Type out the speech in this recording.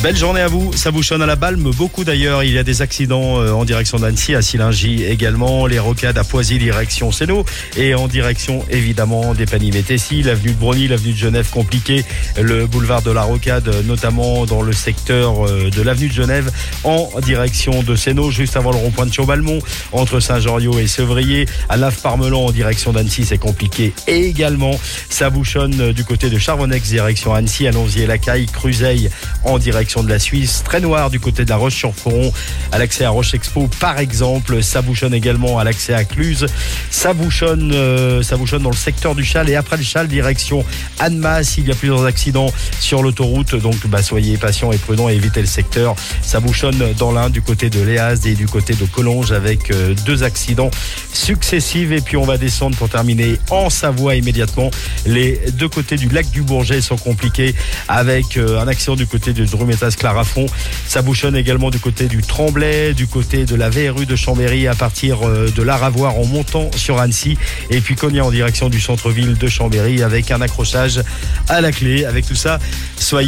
Belle journée à vous, ça bouchonne à la Balme, beaucoup d'ailleurs, il y a des accidents en direction d'Annecy, à Sillingy également, les rocades à Poisy, direction Sénaux, et en direction évidemment des Panimes-Tessis, l'avenue de Brogny, l'avenue de Genève compliquée, le boulevard de la Rocade, notamment dans le secteur de l'avenue de Genève, en direction de Sénaux, juste avant le rond-point de Chaubalmont, entre Saint-Goriot et Sevrier, à Lave-Parmelan en direction d'Annecy, c'est compliqué également, ça bouchonne du côté de Charbonnex, direction Annecy, Allonzier-Lacaille, Cruzeil en direction de la Suisse, très noir du côté de la Roche-sur-Foron, à l'accès à Roche-Expo par exemple, ça bouchonne également à l'accès à Cluse, ça bouchonne dans le secteur du Chal et après le Chal, direction Annemasse, il y a plusieurs accidents sur l'autoroute, donc soyez patients et prudents et évitez le secteur, ça bouchonne dans l'Ain du côté de Léaz et du côté de Collonges avec 2 accidents successifs et puis on va descendre pour terminer en Savoie immédiatement, les 2 côtés du lac du Bourget sont compliqués avec un accident du côté de Drumetas-Clarafond. Ça bouchonne également du côté du Tremblay, du côté de la VRU de Chambéry à partir de l'Aravoire en montant sur Annecy et puis Cognac en direction du centre-ville de Chambéry avec un accrochage à la clé. Avec tout ça, soyez